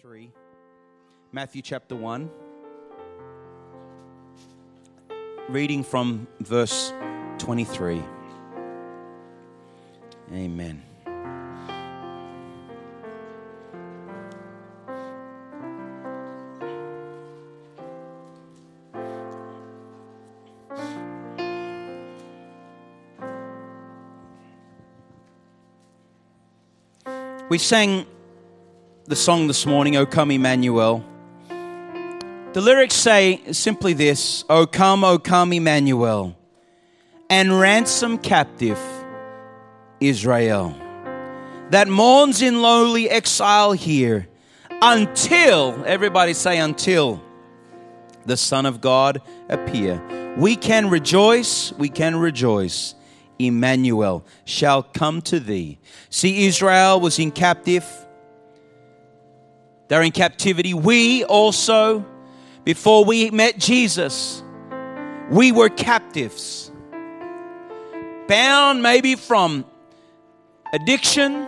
3. Matthew chapter 1. Reading from verse 23. Amen. We sang the song this morning, O Come Emmanuel. The lyrics say simply this: O come, Emmanuel, and ransom captive Israel, that mourns in lowly exile here, until, everybody say until, the Son of God appear. We can rejoice, Emmanuel shall come to thee. See, Israel was in captive. They're in captivity. We also, before we met Jesus, we were captives. Bound maybe from addiction,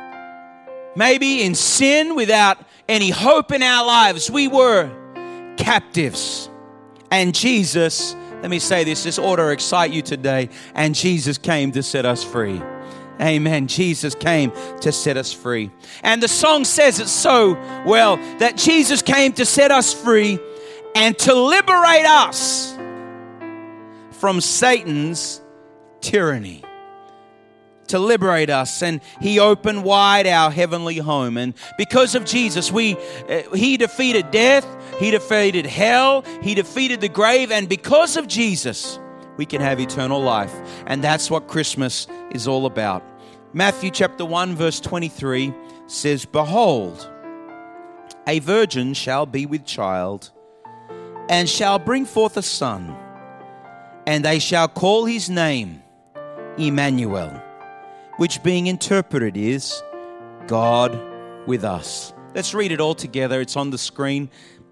maybe in sin without any hope in our lives. We were captives. And Jesus, let me say this ought to excite you today. And Jesus came to set us free. Amen. Jesus came to set us free. And the song says it so well, that Jesus came to set us free and to liberate us from Satan's tyranny. To liberate us. And He opened wide our heavenly home. And because of Jesus, He defeated death. He defeated hell. He defeated the grave. And because of Jesus, we can have eternal life. And that's what Christmas is all about. Matthew chapter 1 verse 23 says, Behold, a virgin shall be with child, and shall bring forth a son, and they shall call his name Emmanuel, which being interpreted is God with us. Let's read it all together. It's on the screen.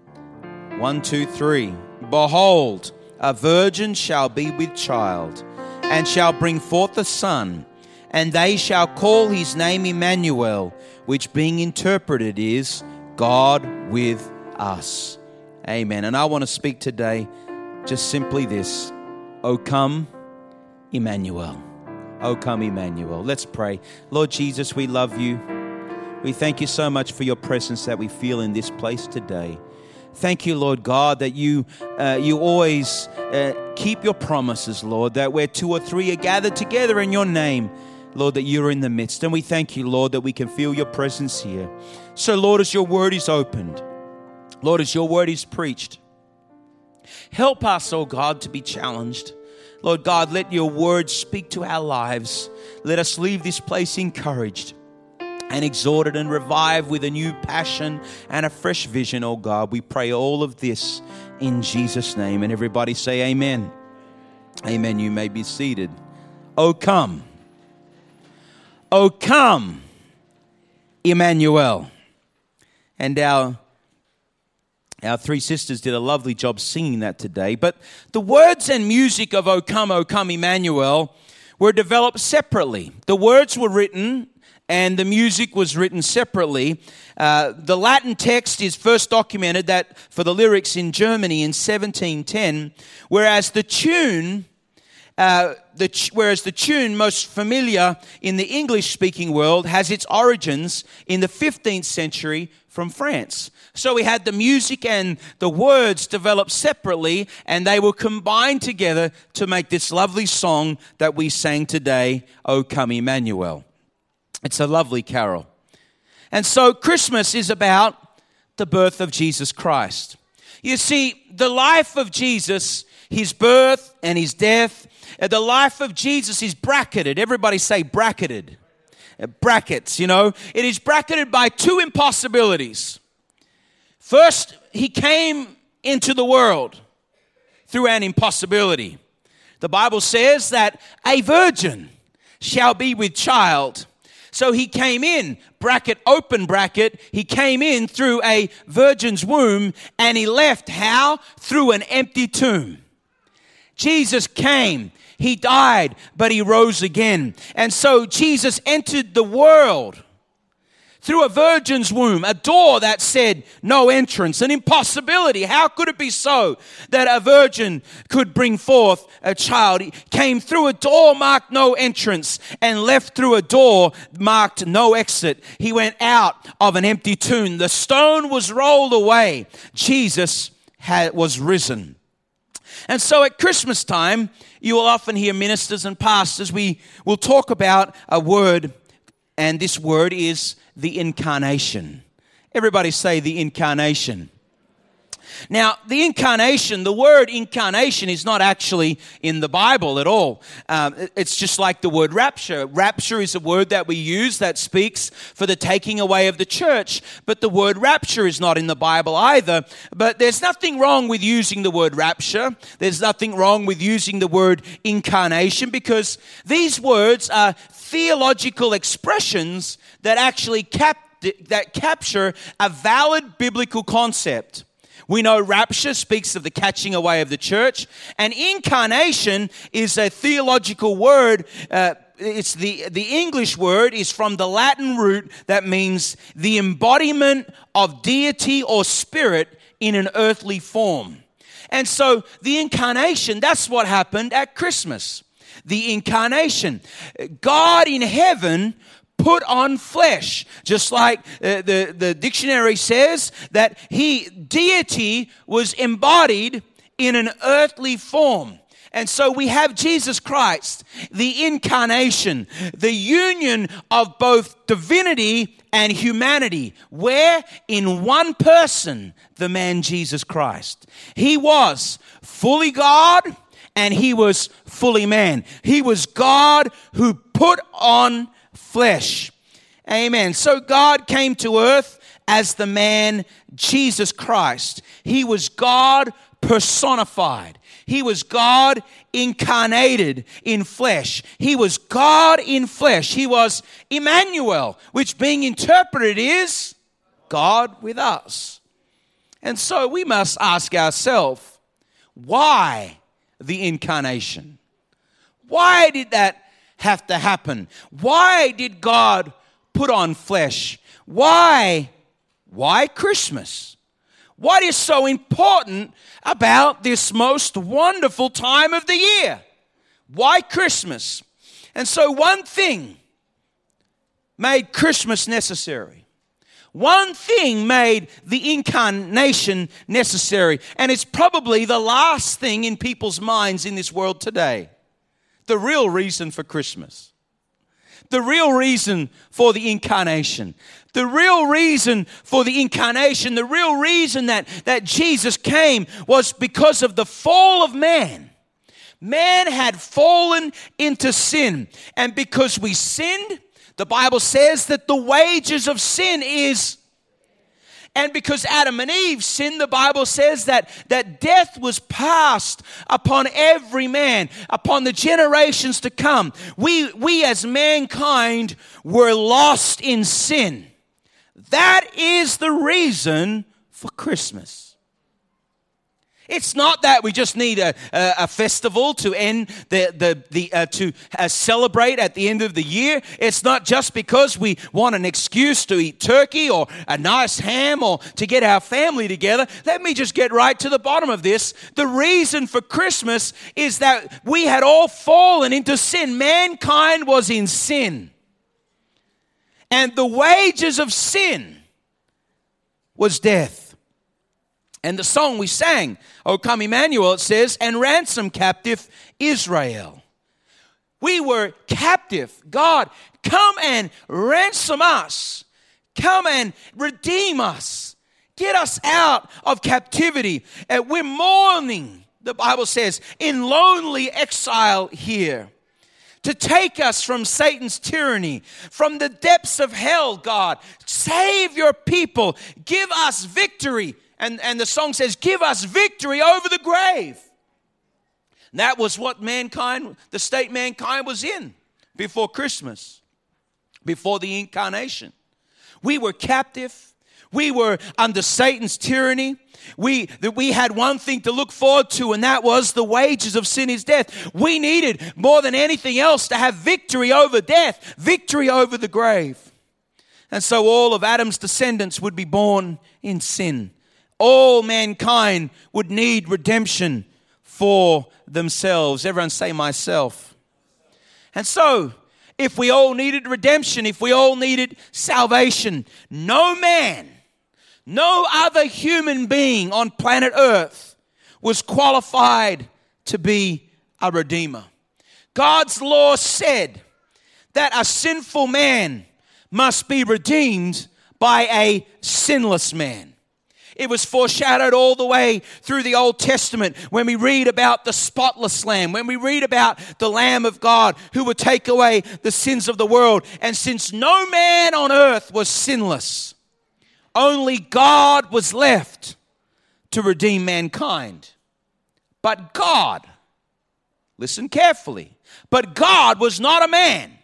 1, 2, 3. Behold, a virgin shall be with child, and shall bring forth a son, and they shall call his name Emmanuel, which being interpreted is God with us. Amen. And I want to speak today just simply this: O come, Emmanuel. O come, Emmanuel. Let's pray. Lord Jesus, we love you. We thank you so much for your presence that we feel in this place today. Thank you, Lord God, that you always keep your promises, Lord, that where 2 or 3 are gathered together in your name, Lord, that you're in the midst. And we thank you, Lord, that we can feel your presence here. So, Lord, as your word is opened, Lord, as your word is preached, help us, oh God, to be challenged. Lord God, let your word speak to our lives. Let us leave this place encouraged and exhorted and revived with a new passion and a fresh vision, oh God. We pray all of this in Jesus' name. And everybody say amen. Amen. You may be seated. O come, Emmanuel. And our 3 sisters did a lovely job singing that today. But the words and music of O come, Emmanuel were developed separately. The words were written and the music was written separately. The Latin text is first documented that for the lyrics in Germany in 1710, whereas the tune most familiar in the English-speaking world has its origins in the 15th century from France. So we had the music and the words developed separately, and they were combined together to make this lovely song that we sang today, O Come Emmanuel. It's a lovely carol. And so Christmas is about the birth of Jesus Christ. You see, the life of Jesus, his birth and his death, the life of Jesus is bracketed. Everybody say bracketed. Brackets, you know. It is bracketed by 2 impossibilities. First, he came into the world through an impossibility. The Bible says that a virgin shall be with child. So he came in, bracket, open bracket, he came in through a virgin's womb, and he left how? Through an empty tomb. Jesus came. He died, but he rose again. And so Jesus entered the world through a virgin's womb, a door that said no entrance, an impossibility. How could it be so that a virgin could bring forth a child? He came through a door marked no entrance and left through a door marked no exit. He went out of an empty tomb. The stone was rolled away. Jesus was risen. And so at Christmas time, you will often hear ministers and pastors, we will talk about a word, and this word is the incarnation. Everybody say the incarnation. Now, the incarnation, the word incarnation is not actually in the Bible at all. It's just like the word rapture. Rapture is a word that we use that speaks for the taking away of the church. But the word rapture is not in the Bible either. But there's nothing wrong with using the word rapture. There's nothing wrong with using the word incarnation, because these words are theological expressions that actually capture a valid biblical concept. We know rapture speaks of the catching away of the church, and incarnation is a theological word. It's the English word is from the Latin root that means the embodiment of deity or spirit in an earthly form. And so the incarnation, that's what happened at Christmas. The incarnation. God in heaven put on flesh, just like the dictionary says that deity was embodied in an earthly form. And so we have Jesus Christ, the incarnation, the union of both divinity and humanity, where in one person, the man Jesus Christ. He was fully God and he was fully man. He was God who put on flesh. Amen. So God came to earth as the man Jesus Christ. He was God personified. He was God incarnated in flesh. He was God in flesh. He was Emmanuel, which being interpreted is God with us. And so we must ask ourselves, why the incarnation? Why did that have to happen? Why did God put on flesh? Why Christmas? What is so important about this most wonderful time of the year? Why Christmas? And so one thing made Christmas necessary. One thing made the incarnation necessary. And it's probably the last thing in people's minds in this world today. The real reason for Christmas. The real reason for the incarnation. The real reason for the incarnation, the real reason that Jesus came was because of the fall of man. Man had fallen into sin. And because we sinned, the Bible says that the wages of sin is... And because Adam and Eve sinned, the Bible says that death was passed upon every man, upon the generations to come. We as mankind were lost in sin. That is the reason for Christmas. It's not that we just need a festival to end to celebrate at the end of the year. It's not just because we want an excuse to eat turkey or a nice ham or to get our family together. Let me just get right to the bottom of this. The reason for Christmas is that we had all fallen into sin. Mankind was in sin. And the wages of sin was death. And the song we sang, O Come Emmanuel, it says, and ransom captive Israel. We were captive. God, come and ransom us. Come and redeem us. Get us out of captivity. We're mourning, the Bible says, in lonely exile here. To take us from Satan's tyranny, from the depths of hell, God. Save your people. Give us victory. And the song says, give us victory over the grave. And that was what mankind, the state mankind was in before Christmas, before the incarnation. We were captive. We were under Satan's tyranny. We had one thing to look forward to, and that was the wages of sin is death. We needed more than anything else to have victory over death, victory over the grave. And so all of Adam's descendants would be born in sin. All mankind would need redemption for themselves. Everyone say myself. And so, if we all needed redemption, if we all needed salvation, no man, no other human being on planet Earth was qualified to be a redeemer. God's law said that a sinful man must be redeemed by a sinless man. It was foreshadowed all the way through the Old Testament when we read about the spotless Lamb, when we read about the Lamb of God who would take away the sins of the world. And since no man on earth was sinless, only God was left to redeem mankind. But God, listen carefully, but God was not a man.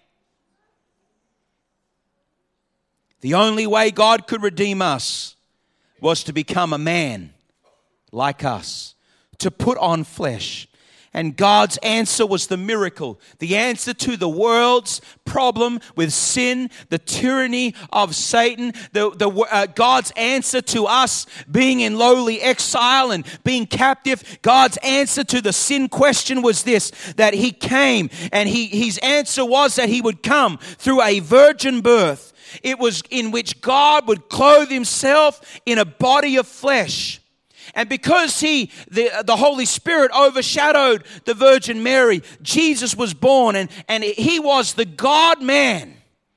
The only way God could redeem us was to become a man like us, to put on flesh. And God's answer was the miracle, the answer to the world's problem with sin, the tyranny of Satan, God's answer to us being in lowly exile and being captive. God's answer to the sin question was this, that he came, and his answer was that he would come through a virgin birth. It was in which God would clothe himself in a body of flesh. And because the Holy Spirit overshadowed the Virgin Mary, Jesus was born, and he was the God-man.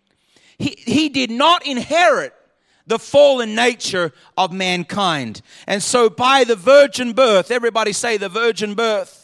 He did not inherit the fallen nature of mankind. And so by the virgin birth, everybody say the virgin birth,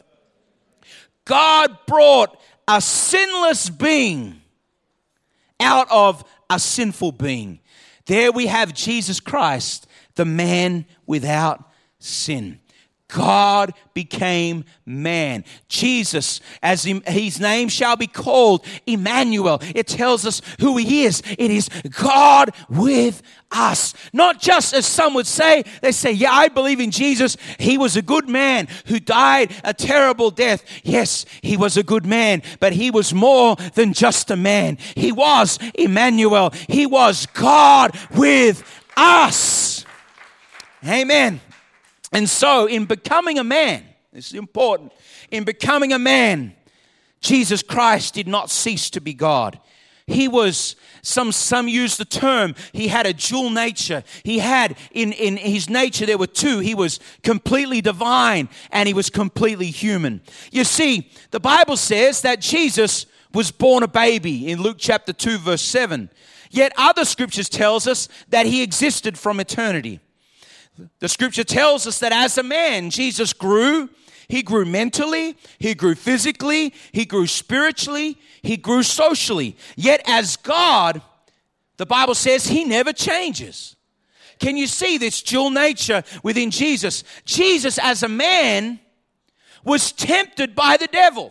God brought a sinless being out of a sinful being. There we have Jesus Christ, the man without sin. God became man. Jesus, as his name shall be called Emmanuel. It tells us who he is. It is God with us. Not just as some would say, they say, yeah, I believe in Jesus. He was a good man who died a terrible death. Yes, he was a good man, but he was more than just a man. He was Emmanuel. He was God with us. Amen. And so, in becoming a man, this is important, in becoming a man, Jesus Christ did not cease to be God. He was, some use the term, he had a dual nature. He had, in his nature, there were two. He was completely divine and he was completely human. You see, the Bible says that Jesus was born a baby in Luke chapter 2, verse 7. Yet other scriptures tells us that he existed from eternity. The scripture tells us that as a man, Jesus grew. He grew mentally, he grew physically, he grew spiritually, he grew socially. Yet as God, the Bible says he never changes. Can you see this dual nature within Jesus? Jesus as a man was tempted by the devil.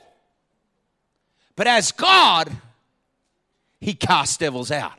But as God, he cast devils out.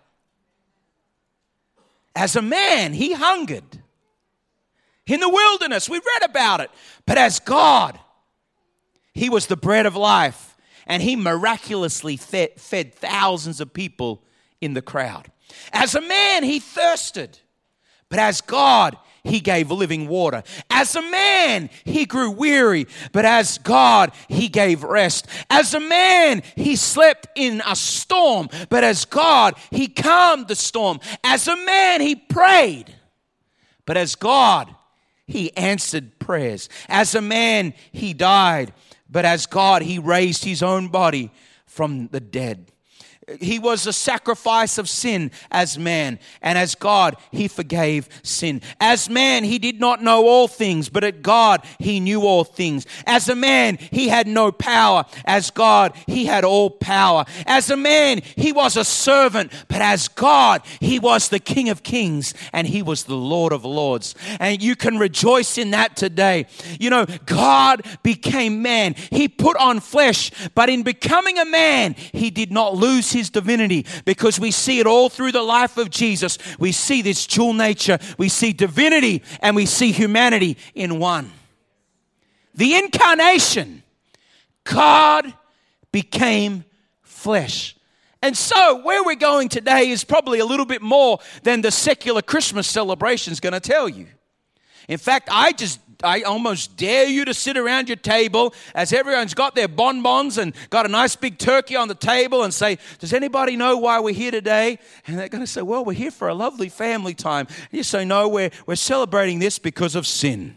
As a man, he hungered. In the wilderness, we read about it. But as God, he was the bread of life. And he miraculously fed thousands of people in the crowd. As a man, he thirsted. But as God, he gave living water. As a man, he grew weary. But as God, he gave rest. As a man, he slept in a storm. But as God, he calmed the storm. As a man, he prayed. But as God, he answered prayers. As a man, he died. But as God, he raised his own body from the dead. He was a sacrifice of sin as man. And as God, he forgave sin. As man, he did not know all things, but at God, he knew all things. As a man, he had no power. As God, he had all power. As a man, he was a servant, but as God, he was the King of Kings and he was the Lord of Lords. And you can rejoice in that today. You know, God became man. He put on flesh, but in becoming a man, he did not lose his divinity, because we see it all through the life of Jesus. We see this dual nature. We see divinity and we see humanity in one. The incarnation, God became flesh. And so where we're going today is probably a little bit more than the secular Christmas celebration is going to tell you. In fact, I almost dare you to sit around your table as everyone's got their bonbons and got a nice big turkey on the table and say, does anybody know why we're here today? And they're going to say, well, we're here for a lovely family time. And you say, no, we're celebrating this because of sin.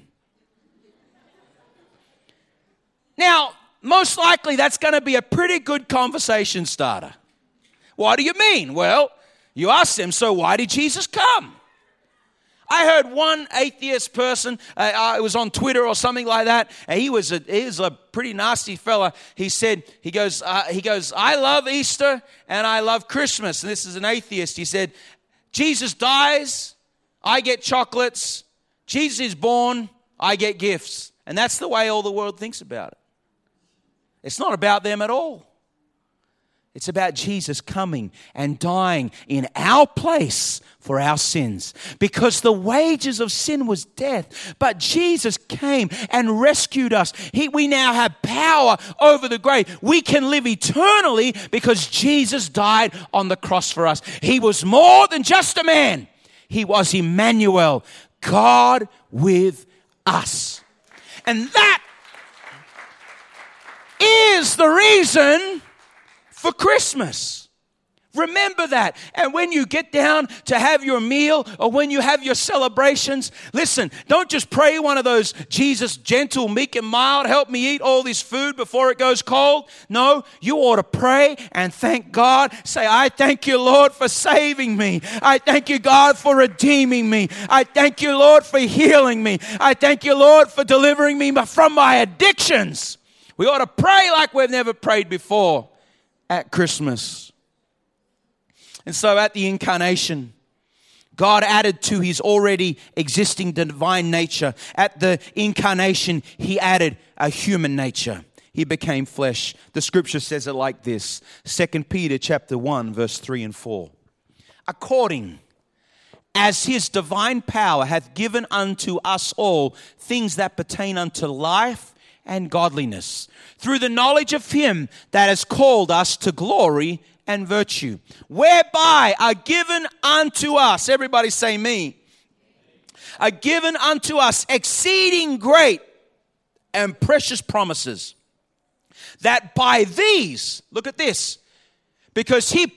Now, most likely that's going to be a pretty good conversation starter. What do you mean? Well, you ask them, so why did Jesus come? I heard one atheist person, it was on Twitter or something like that, and he was a pretty nasty fella. He goes, I love Easter and I love Christmas. And this is an atheist. He said, Jesus dies, I get chocolates. Jesus is born, I get gifts. And that's the way all the world thinks about it. It's not about them at all. It's about Jesus coming and dying in our place for our sins. Because the wages of sin was death. But Jesus came and rescued us. We now have power over the grave. We can live eternally because Jesus died on the cross for us. He was more than just a man. He was Emmanuel, God with us. And that is the reason for Christmas. Remember that. And when you get down to have your meal or when you have your celebrations, listen, don't just pray one of those, Jesus, gentle, meek and mild, help me eat all this food before it goes cold. No, you ought to pray and thank God. Say, I thank you, Lord, for saving me. I thank you, God, for redeeming me. I thank you, Lord, for healing me. I thank you, Lord, for delivering me from my addictions. We ought to pray like we've never prayed before at Christmas. And so at the incarnation, God added to his already existing divine nature. At the incarnation, he added a human nature. He became flesh. The scripture says it like this. 2 Peter chapter 1, verse 3 and 4. According as his divine power hath given unto us all things that pertain unto life and godliness, through the knowledge of him that has called us to glory and virtue, whereby are given unto us, everybody say me, are given unto us exceeding great and precious promises, that by these, look at this, because he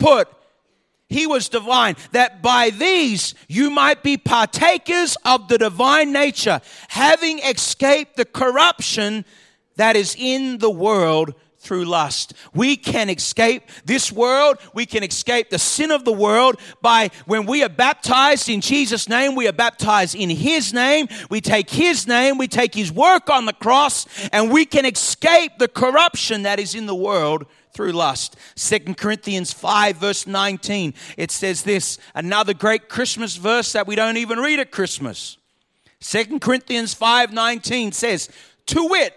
was divine, that by these you might be partakers of the divine nature, having escaped the corruption that is in the world through lust. We can escape this world. We can escape the sin of the world by when we are baptized in Jesus' name. We are baptized in his name. We take his name. We take his work on the cross, and we can escape the corruption that is in the world through lust. 2 Corinthians 5 verse 19. It says this, another great Christmas verse that we don't even read at Christmas. 2 Corinthians 5:19 says, to wit,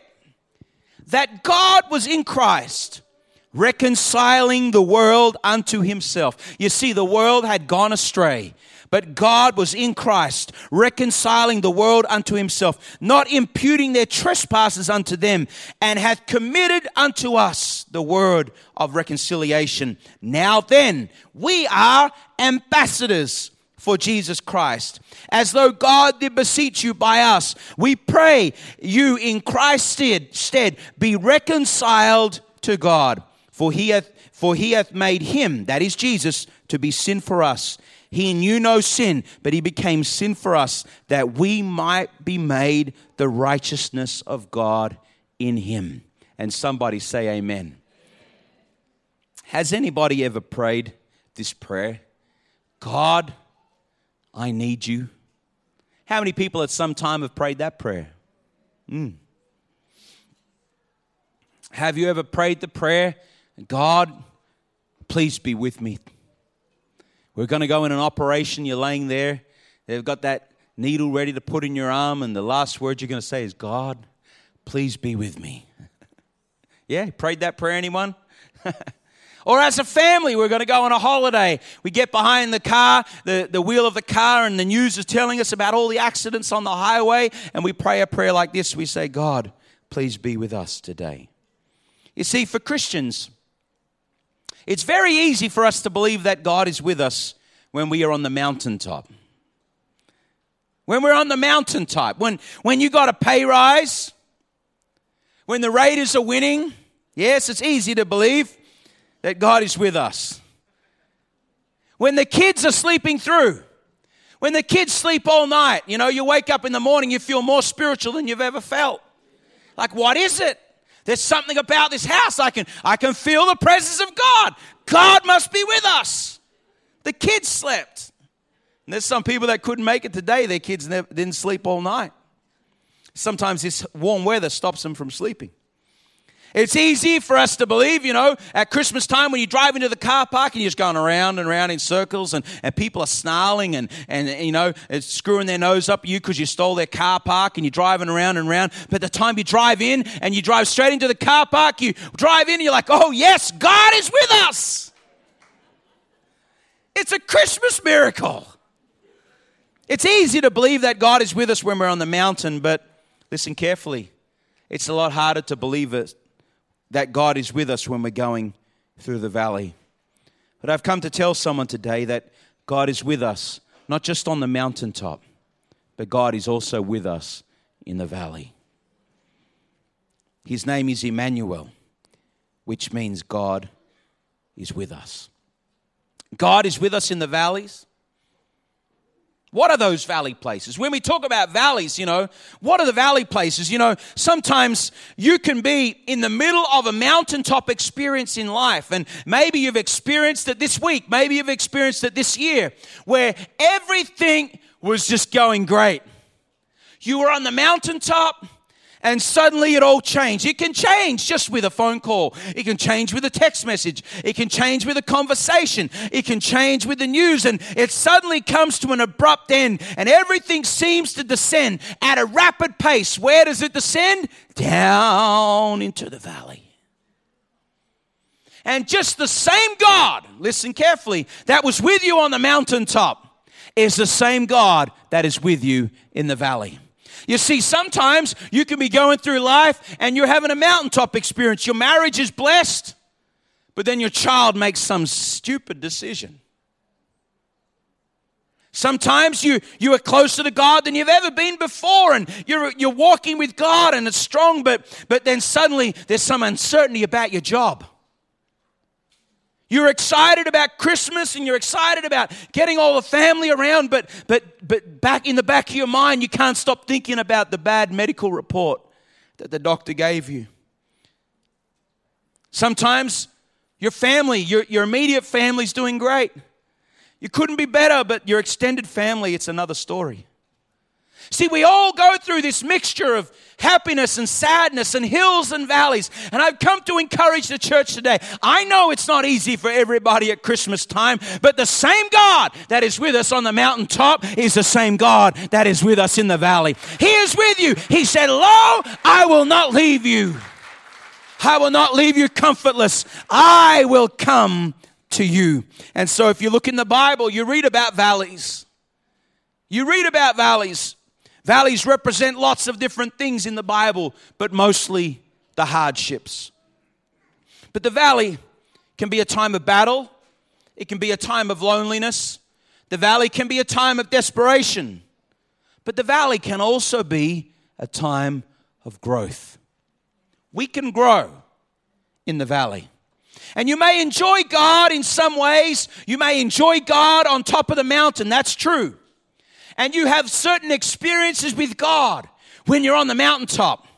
that God was in Christ, reconciling the world unto himself. You see, the world had gone astray, but God was in Christ, reconciling the world unto himself, not imputing their trespasses unto them, and hath committed unto us the word of reconciliation. Now then, we are ambassadors for Jesus Christ, as though God did beseech you by us. We pray you in Christ's stead be reconciled to God. For he hath made him, that is Jesus, to be sin for us. He knew no sin, but he became sin for us, that we might be made the righteousness of God in him. And somebody say amen. Has anybody ever prayed this prayer? God, I need you. How many people at some time have prayed that prayer? Have you ever prayed the prayer, God, please be with me? We're going to go in an operation. You're laying there. They've got that needle ready to put in your arm, and the last word you're going to say is, God, please be with me. Yeah, prayed that prayer, anyone? Or as a family, we're going to go on a holiday. We get behind the car, the wheel of the car, and the news is telling us about all the accidents on the highway. And we pray a prayer like this. We say, God, please be with us today. You see, for Christians, It's very easy for us to believe that God is with us when we are on the mountaintop. When we're on the mountaintop, when you got a pay rise, when the Raiders are winning, yes, it's easy to believe that God is with us. When the kids are sleeping through, when the kids sleep all night, you wake up in the morning, you feel more spiritual than you've ever felt. Like, what is it? There's something about this house. I can feel the presence of God. God must be with us. The kids slept. And there's some people that couldn't make it today. Their kids didn't sleep all night. Sometimes this warm weather stops them from sleeping. It's easy for us to believe, at Christmas time when you drive into the car park and you're just going around and around in circles and people are snarling and it's screwing their nose up you because you stole their car park and you're driving around and around. But the time you drive in and you drive straight into the car park, you drive in and you're like, oh yes, God is with us. It's a Christmas miracle. It's easy to believe that God is with us when we're on the mountain, but listen carefully. It's a lot harder to believe it, that God is with us when we're going through the valley. But I've come to tell someone today that God is with us, not just on the mountaintop, but God is also with us in the valley. His name is Emmanuel, which means God is with us. God is with us in the valleys. What are those valley places? When we talk about valleys, what are the valley places? Sometimes you can be in the middle of a mountaintop experience in life, and maybe you've experienced it this week, maybe you've experienced it this year, where everything was just going great. You were on the mountaintop, and suddenly it all changed. It can change just with a phone call. It can change with a text message. It can change with a conversation. It can change with the news. And it suddenly comes to an abrupt end. And everything seems to descend at a rapid pace. Where does it descend? Down into the valley. And just the same God, listen carefully, that was with you on the mountaintop is the same God that is with you in the valley. You see, sometimes you can be going through life and you're having a mountaintop experience. Your marriage is blessed, but then your child makes some stupid decision. Sometimes you are closer to God than you've ever been before, and you're walking with God and it's strong, but then suddenly there's some uncertainty about your job. You're excited about Christmas and you're excited about getting all the family around, but back in the back of your mind, you can't stop thinking about the bad medical report that the doctor gave you. Sometimes your family, your immediate family's doing great. You couldn't be better, but your extended family, it's another story. See, we all go through this mixture of happiness and sadness and hills and valleys. And I've come to encourage the church today. I know it's not easy for everybody at Christmas time, but the same God that is with us on the mountaintop is the same God that is with us in the valley. He is with you. He said, "Lo, I will not leave you. I will not leave you comfortless. I will come to you." And so if you look in the Bible, you read about valleys. You read about valleys. Valleys represent lots of different things in the Bible, but mostly the hardships. But the valley can be a time of battle. It can be a time of loneliness. The valley can be a time of desperation. But the valley can also be a time of growth. We can grow in the valley. And you may enjoy God in some ways. You may enjoy God on top of the mountain. That's true. And you have certain experiences with God when you're on the mountaintop.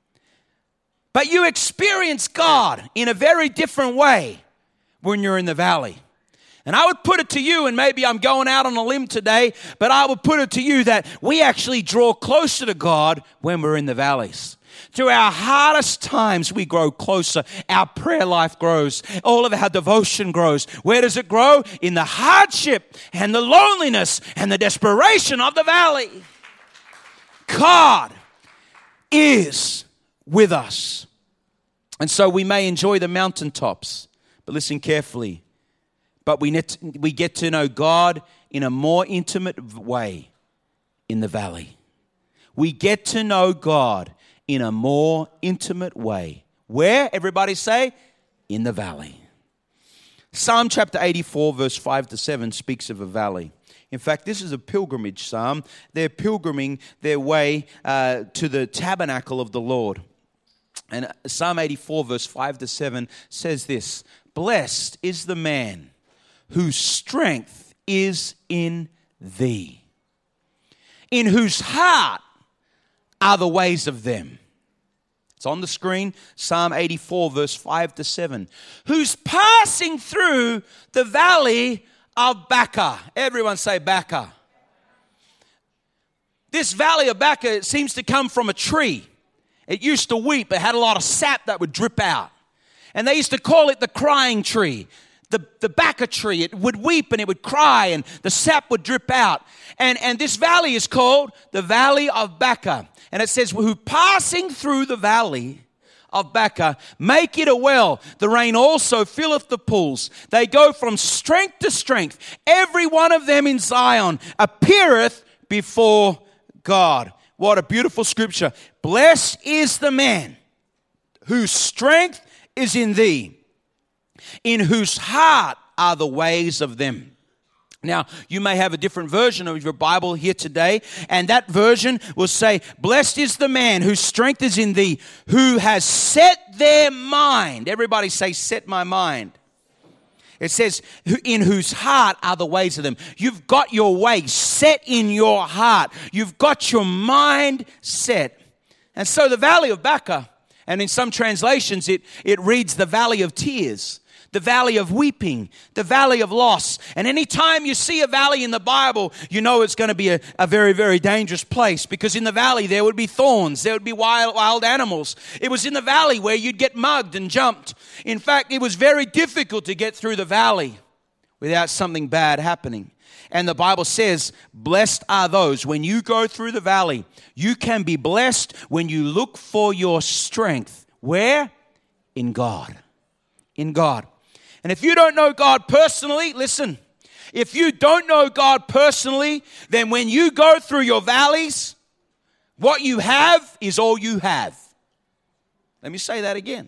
But you experience God in a very different way when you're in the valley. And I would put it to you, and maybe I'm going out on a limb today, but I would put it to you that we actually draw closer to God when we're in the valleys. Through our hardest times, we grow closer. Our prayer life grows. All of our devotion grows. Where does it grow? In the hardship and the loneliness and the desperation of the valley. God is with us. And so we may enjoy the mountaintops, but listen carefully. But we get to know God in a more intimate way in the valley. We get to know God in a more intimate way. Where? Everybody say, in the valley. Psalm chapter 84, verse 5 to 7 speaks of a valley. In fact, this is a pilgrimage psalm. They're pilgriming their way to the tabernacle of the Lord. And Psalm 84, verse 5 to 7 says this: Blessed is the man whose strength is in thee, in whose heart are the ways of them. It's on the screen, Psalm 84, verse 5 to 7. Who's passing through the valley of Baca. Everyone say Baca. This valley of Baca, it seems to come from a tree. It used to weep. It had a lot of sap that would drip out. And they used to call it the crying tree. The Baca tree. It would weep and it would cry and the sap would drip out. And this valley is called the Valley of Baca. And it says, who passing through the valley of Baca, make it a well. The rain also filleth the pools. They go from strength to strength. Every one of them in Zion appeareth before God. What a beautiful scripture. Blessed is the man whose strength is in thee, in whose heart are the ways of them. Now, you may have a different version of your Bible here today, and that version will say, blessed is the man whose strength is in thee, who has set their mind. Everybody say, set my mind. It says, in whose heart are the ways of them. You've got your ways set in your heart. You've got your mind set. And so the Valley of Baca, and in some translations it reads the Valley of Tears, the valley of weeping, the valley of loss. And anytime you see a valley in the Bible, you know it's going to be a very, very dangerous place, because in the valley there would be thorns, there would be wild animals. It was in the valley where you'd get mugged and jumped. In fact, it was very difficult to get through the valley without something bad happening. And the Bible says, blessed are those. When you go through the valley, you can be blessed when you look for your strength. Where? In God. In God. And if you don't know God personally, listen, if you don't know God personally, then when you go through your valleys, what you have is all you have. Let me say that again.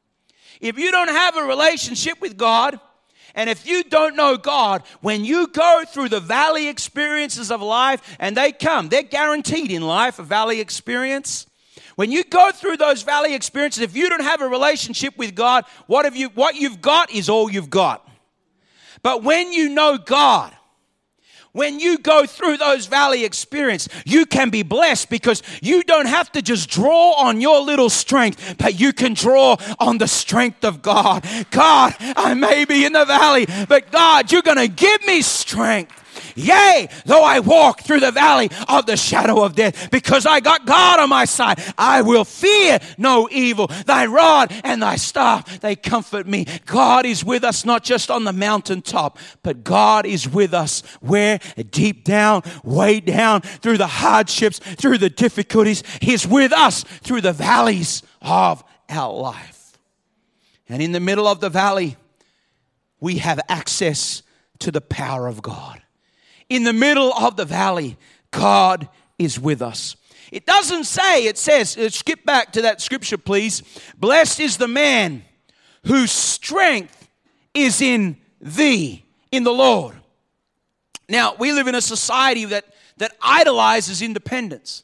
If you don't have a relationship with God, and if you don't know God, when you go through the valley experiences of life, and they come, they're guaranteed in life, a valley experience. When you go through those valley experiences, if you don't have a relationship with God, what you've got is all you've got. But when you know God, when you go through those valley experiences, you can be blessed, because you don't have to just draw on your little strength, but you can draw on the strength of God. God, I may be in the valley, but God, you're going to give me strength. Yea, though I walk through the valley of the shadow of death, because I got God on my side, I will fear no evil. Thy rod and thy staff, they comfort me. God is with us, not just on the mountaintop, but God is with us where? Deep down, way down, through the hardships, through the difficulties. He's with us through the valleys of our life. And in the middle of the valley, we have access to the power of God. In the middle of the valley, God is with us. It doesn't say, it says, skip back to that scripture, please. Blessed is the man whose strength is in thee, in the Lord. Now, we live in a society that idolizes independence.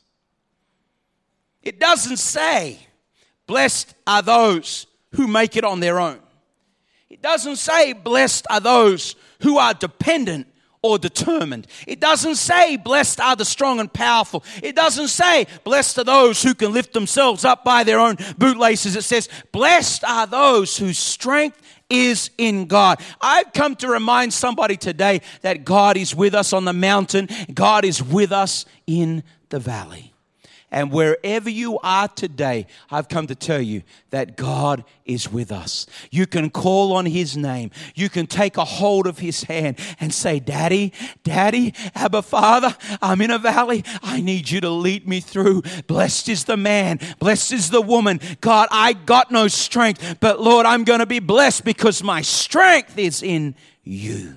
It doesn't say, blessed are those who make it on their own. It doesn't say, blessed are those who are dependent or determined. It doesn't say, blessed are the strong and powerful. It doesn't say, blessed are those who can lift themselves up by their own bootlaces. It says, blessed are those whose strength is in God. I've come to remind somebody today that God is with us on the mountain. God is with us in the valley. And wherever you are today, I've come to tell you that God is with us. You can call on His name. You can take a hold of His hand and say, Daddy, Daddy, Abba Father, I'm in a valley. I need you to lead me through. Blessed is the man. Blessed is the woman. God, I got no strength, but Lord, I'm going to be blessed because my strength is in you.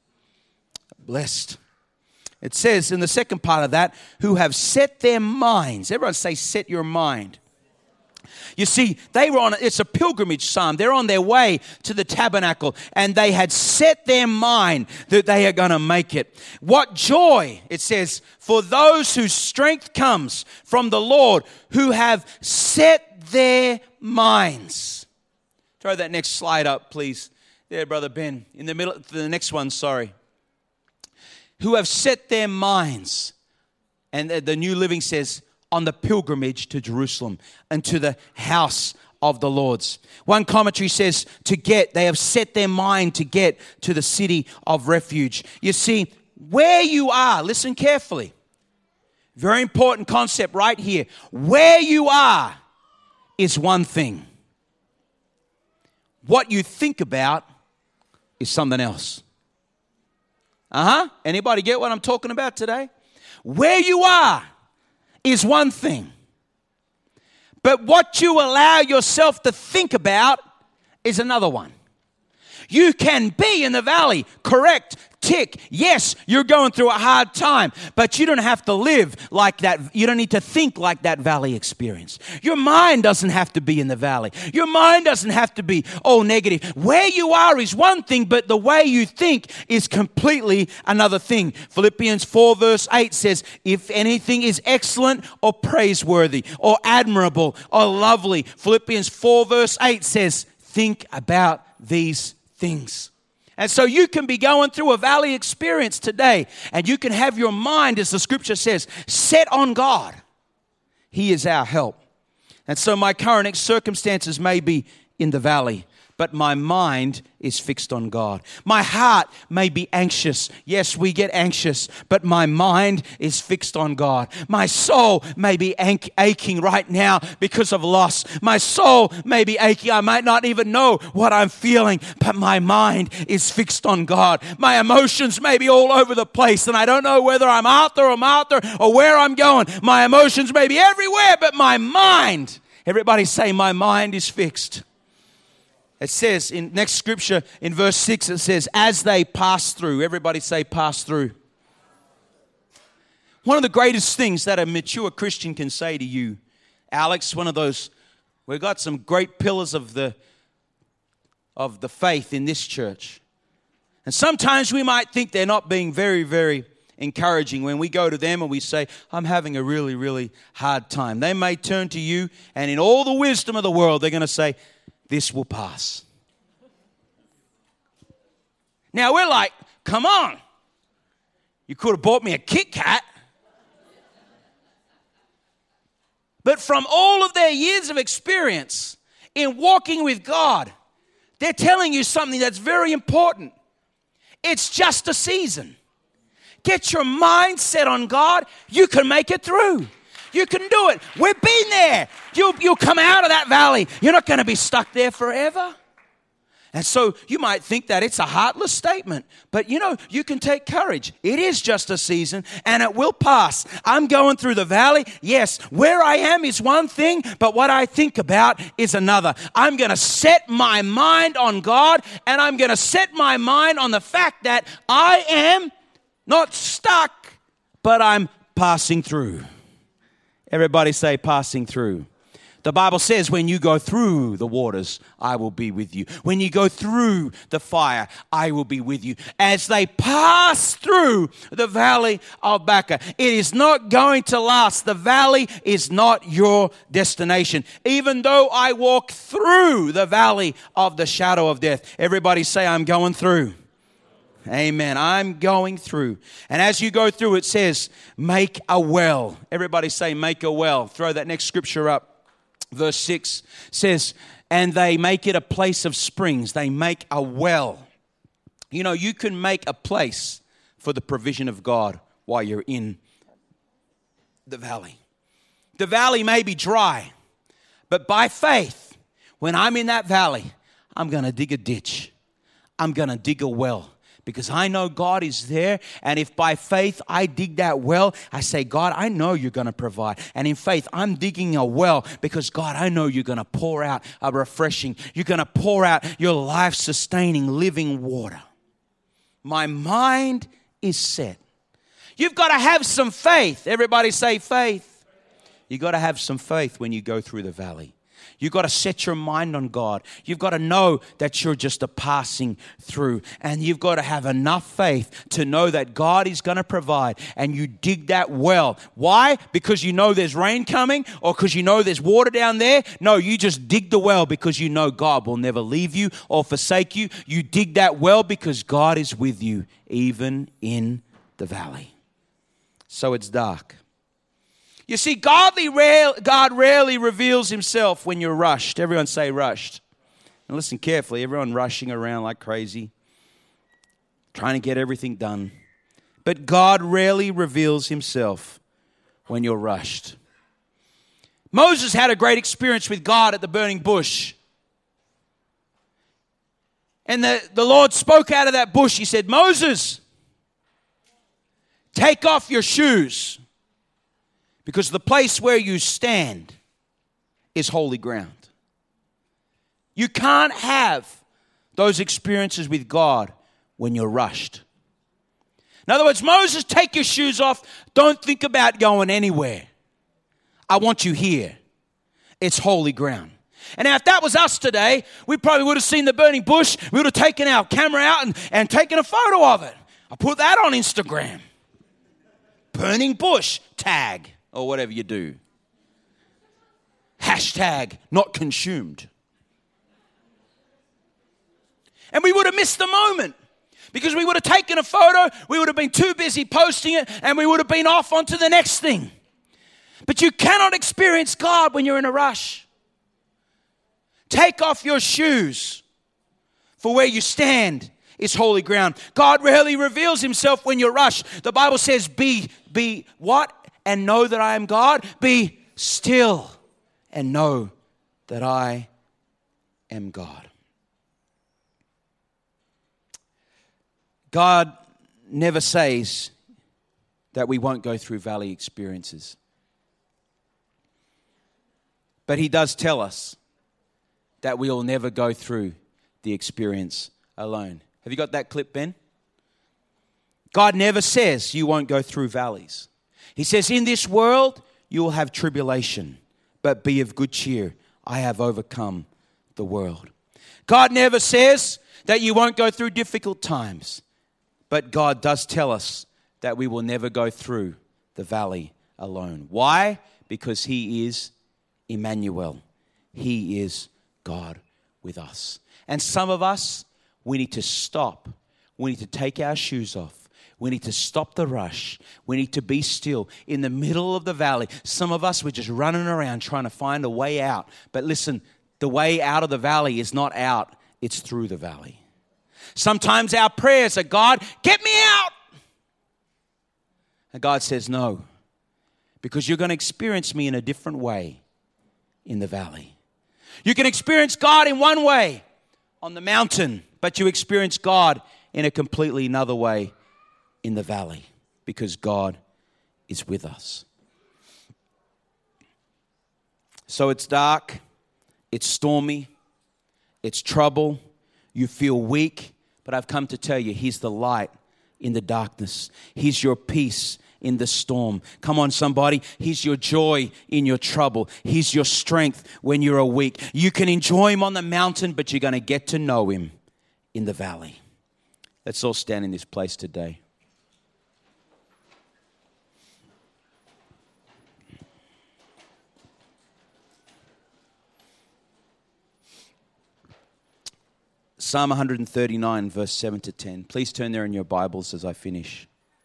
Blessed. It says in the second part of that, who have set their minds. Everyone say, set your mind. You see, they were it's a pilgrimage psalm. They're on their way to the tabernacle, and they had set their mind that they are going to make it. What joy, it says, for those whose strength comes from the Lord, who have set their minds. Throw that next slide up, please. There, Brother Ben. In the middle, the next one, sorry. Who have set their minds. And the New Living says, on the pilgrimage to Jerusalem and to the house of the Lord's. One commentary says, they have set their mind to get to the city of refuge. You see, where you are, listen carefully. Very important concept right here. Where you are is one thing. What you think about is something else. Anybody get what I'm talking about today? Where you are is one thing. But what you allow yourself to think about is another one. You can be in the valley, correct, tick. Yes, you're going through a hard time, but you don't have to live like that. You don't need to think like that valley experience. Your mind doesn't have to be in the valley. Your mind doesn't have to be all negative. Where you are is one thing, but the way you think is completely another thing. Philippians 4 verse 8 says, if anything is excellent or praiseworthy or admirable or lovely. Philippians 4 verse 8 says, think about these things. And so you can be going through a valley experience today, and you can have your mind, as the scripture says, set on God. He is our help. And so my current circumstances may be in the valley, but my mind is fixed on God. My heart may be anxious. Yes, we get anxious, but my mind is fixed on God. My soul may be aching right now because of loss. My soul may be aching. I might not even know what I'm feeling, but my mind is fixed on God. My emotions may be all over the place, and I don't know whether I'm out there or where I'm going. My emotions may be everywhere, but my mind, everybody say, my mind is fixed. It says in next scripture in verse 6, it says, as they pass through. Everybody say pass through. One of the greatest things that a mature Christian can say to you, Alex, one of those, we've got some great pillars of the faith in this church. And sometimes we might think they're not being very, very encouraging when we go to them and we say, I'm having a really, really hard time. They may turn to you, and in all the wisdom of the world, they're going to say, this will pass. Now we're like, come on. You could have bought me a Kit Kat. But from all of their years of experience in walking with God, they're telling you something that's very important. It's just a season. Get your mind set on God. You can make it through. You can do it. We've been there. You'll come out of that valley. You're not going to be stuck there forever. And so you might think that it's a heartless statement. But you can take courage. It is just a season, and it will pass. I'm going through the valley. Yes, where I am is one thing, but what I think about is another. I'm going to set my mind on God, and I'm going to set my mind on the fact that I am not stuck, but I'm passing through. Everybody say passing through. The Bible says when you go through the waters, I will be with you. When you go through the fire, I will be with you. As they pass through the valley of Baca, it is not going to last. The valley is not your destination. Even though I walk through the valley of the shadow of death. Everybody say, I'm going through. Amen. I'm going through. And as you go through, it says, make a well. Everybody say, make a well. Throw that next scripture up. Verse 6 says, and they make it a place of springs. They make a well. You can make a place for the provision of God while you're in the valley. The valley may be dry, but by faith, when I'm in that valley, I'm going to dig a ditch. I'm going to dig a well. Because I know God is there, and if by faith I dig that well, I say, God, I know you're going to provide. And in faith, I'm digging a well because, God, I know you're going to pour out a refreshing. You're going to pour out your life-sustaining living water. My mind is set. You've got to have some faith. Everybody say faith. You've got to have some faith when you go through the valley. You've got to set your mind on God. You've got to know that you're just a passing through. And you've got to have enough faith to know that God is going to provide. And you dig that well. Why? Because you know there's rain coming, or because you know there's water down there? No, you just dig the well because you know God will never leave you or forsake you. You dig that well because God is with you, even in the valley. So it's dark. You see, God rarely reveals himself when you're rushed. Everyone say rushed. And listen carefully, everyone rushing around like crazy, trying to get everything done. But God rarely reveals himself when you're rushed. Moses had a great experience with God at the burning bush. And the Lord spoke out of that bush. He said, Moses, take off your shoes, because the place where you stand is holy ground. You can't have those experiences with God when you're rushed. In other words, Moses, take your shoes off. Don't think about going anywhere. I want you here. It's holy ground. And now if that was us today, we probably would have seen the burning bush. We would have taken our camera out and taken a photo of it. I put that on Instagram. Burning bush tag. Or whatever you do. Hashtag not consumed. And we would have missed the moment. Because we would have taken a photo, we would have been too busy posting it, and we would have been off onto the next thing. But you cannot experience God when you're in a rush. Take off your shoes, for where you stand is holy ground. God rarely reveals himself when you're rushed. The Bible says, be what? And know that I am God. Be still and know that I am God. God never says that we won't go through valley experiences. But he does tell us that we will never go through the experience alone. Have you got that clip, Ben? God never says you won't go through valleys. He says, in this world, you will have tribulation, but be of good cheer. I have overcome the world. God never says that you won't go through difficult times, but God does tell us that we will never go through the valley alone. Why? Because he is Emmanuel. He is God with us. And some of us, we need to stop. We need to take our shoes off. We need to stop the rush. We need to be still in the middle of the valley. Some of us, we're just running around trying to find a way out. But listen, the way out of the valley is not out, it's through the valley. Sometimes our prayers are, God, get me out. And God says, no, because you're going to experience me in a different way in the valley. You can experience God in one way on the mountain, but you experience God in a completely another way in the valley, because God is with us. So it's dark, it's stormy, it's trouble, you feel weak, but I've come to tell you, he's the light in the darkness. He's your peace in the storm. Come on, somebody. He's your joy in your trouble. He's your strength when you're weak. You can enjoy him on the mountain, but you're going to get to know him in the valley. Let's all stand in this place today. Psalm 139, verse 7 to 10. Please turn there in your Bibles as I finish.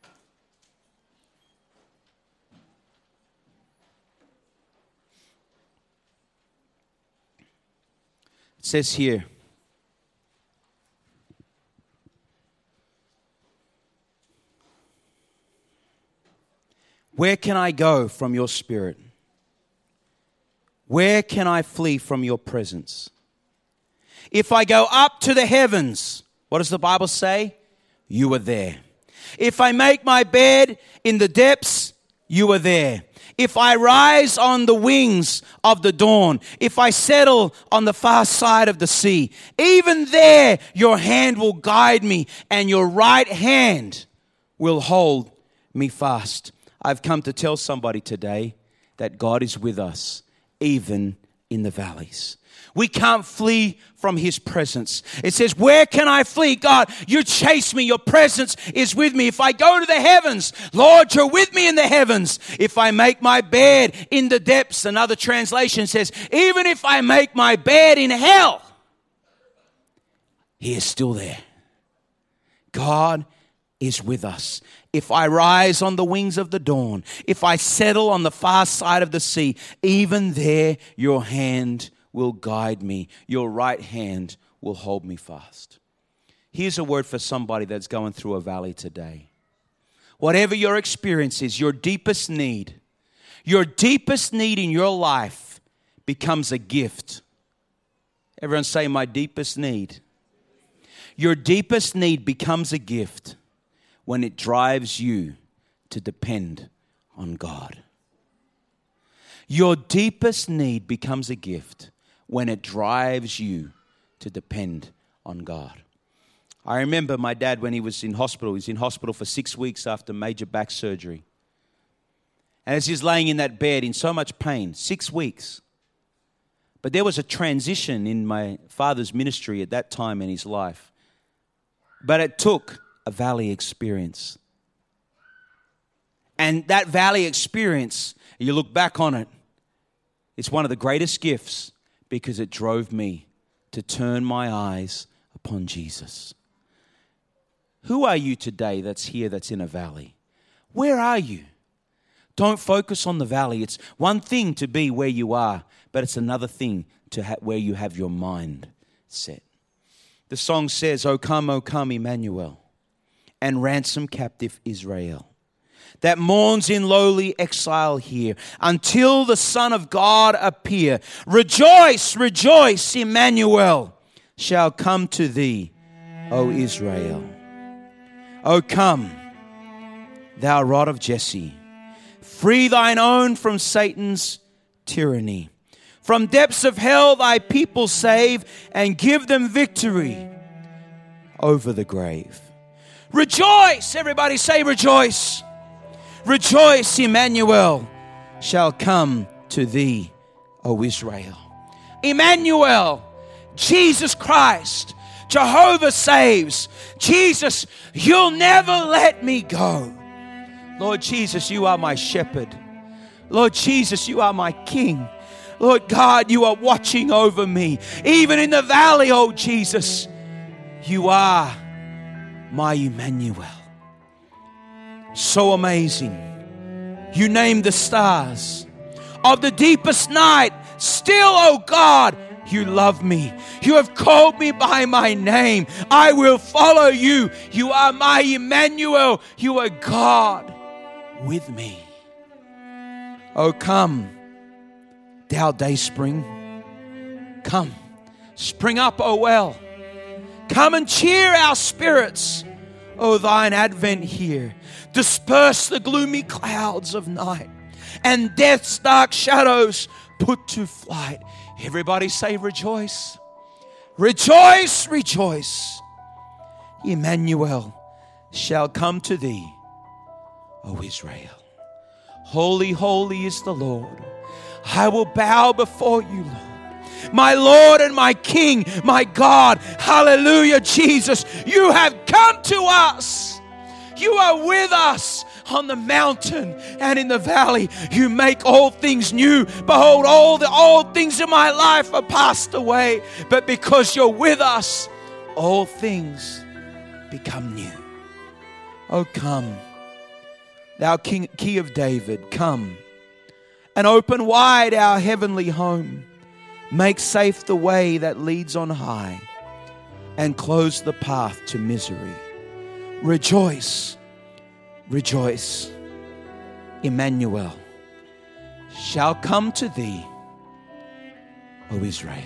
It says here, where can I go from your spirit? Where can I flee from your presence? If I go up to the heavens, what does the Bible say? You are there. If I make my bed in the depths, you are there. If I rise on the wings of the dawn, if I settle on the far side of the sea, even there your hand will guide me and your right hand will hold me fast. I've come to tell somebody today that God is with us even in the valleys. We can't flee from His presence. It says, where can I flee? God, you chase me. Your presence is with me. If I go to the heavens, Lord, you're with me in the heavens. If I make my bed in the depths, another translation says, even if I make my bed in hell, He is still there. God is with us. If I rise on the wings of the dawn, if I settle on the far side of the sea, even there your hand will guide me. Your right hand will hold me fast. Here's a word for somebody that's going through a valley today. Whatever your experience is, your deepest need in your life becomes a gift. Everyone say, my deepest need. Your deepest need becomes a gift when it drives you to depend on God. Your deepest need becomes a gift when it drives you to depend on God. I remember my dad when he was in hospital. He was in hospital for 6 weeks after major back surgery. And as he's laying in that bed in so much pain, 6 weeks. But there was a transition in my father's ministry at that time in his life. But it took a valley experience. And that valley experience, you look back on it, it's one of the greatest gifts because it drove me to turn my eyes upon Jesus. Who are you today that's here, that's in a valley? Where are you? Don't focus on the valley. It's one thing to be where you are, but it's another thing to where you have your mind set. The song says, O come, Emmanuel, and ransom captive Israel, that mourns in lowly exile here, until the Son of God appear. Rejoice, rejoice, Emmanuel shall come to thee, O Israel. O come, thou rod of Jesse, free thine own from Satan's tyranny. From depths of hell thy people save, and give them victory over the grave. Rejoice, everybody say rejoice. Rejoice, Emmanuel shall come to thee, O Israel. Emmanuel, Jesus Christ, Jehovah saves. Jesus, you'll never let me go. Lord Jesus, you are my shepherd. Lord Jesus, you are my king. Lord God, you are watching over me. Even in the valley, oh Jesus, you are my Emmanuel. So amazing. You named the stars of the deepest night. Still, oh God, you love me. You have called me by my name. I will follow you. You are my Emmanuel. You are God with me. Oh, come, thou day spring. Come, spring up, O well. Come and cheer our spirits, O thine advent here. Disperse the gloomy clouds of night, and death's dark shadows put to flight. Everybody say rejoice. Rejoice, rejoice. Emmanuel shall come to thee, O Israel. Holy, holy is the Lord. I will bow before you, Lord. My Lord and my King, my God. Hallelujah, Jesus. You have come to us. You are with us on the mountain and in the valley. You make all things new. Behold, all the old things in my life are passed away. But because you're with us, all things become new. Oh, come, thou Key of David, come and open wide our heavenly home. Make safe the way that leads on high, and close the path to misery. Rejoice, rejoice. Emmanuel shall come to thee, O Israel.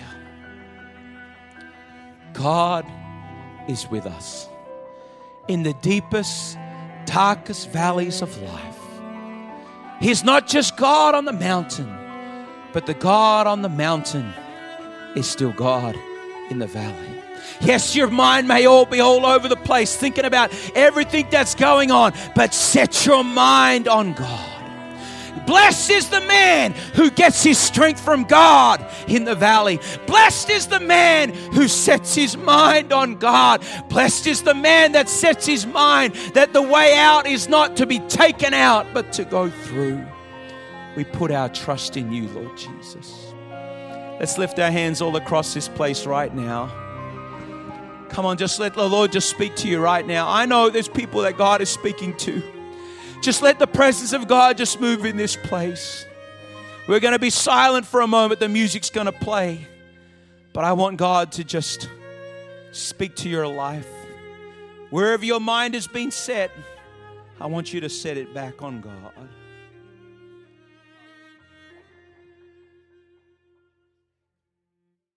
God is with us in the deepest, darkest valleys of life. He's not just God on the mountain, but the God on the mountain is still God in the valley. Yes, your mind may all be all over the place thinking about everything that's going on, but set your mind on God. Blessed is the man who gets his strength from God in the valley. Blessed is the man who sets his mind on God. Blessed is the man that sets his mind that the way out is not to be taken out, but to go through. We put our trust in you, Lord Jesus. Let's lift our hands all across this place right now. Come on, just let the Lord just speak to you right now. I know there's people that God is speaking to. Just let the presence of God just move in this place. We're going to be silent for a moment. The music's going to play. But I want God to just speak to your life. Wherever your mind has been set, I want you to set it back on God.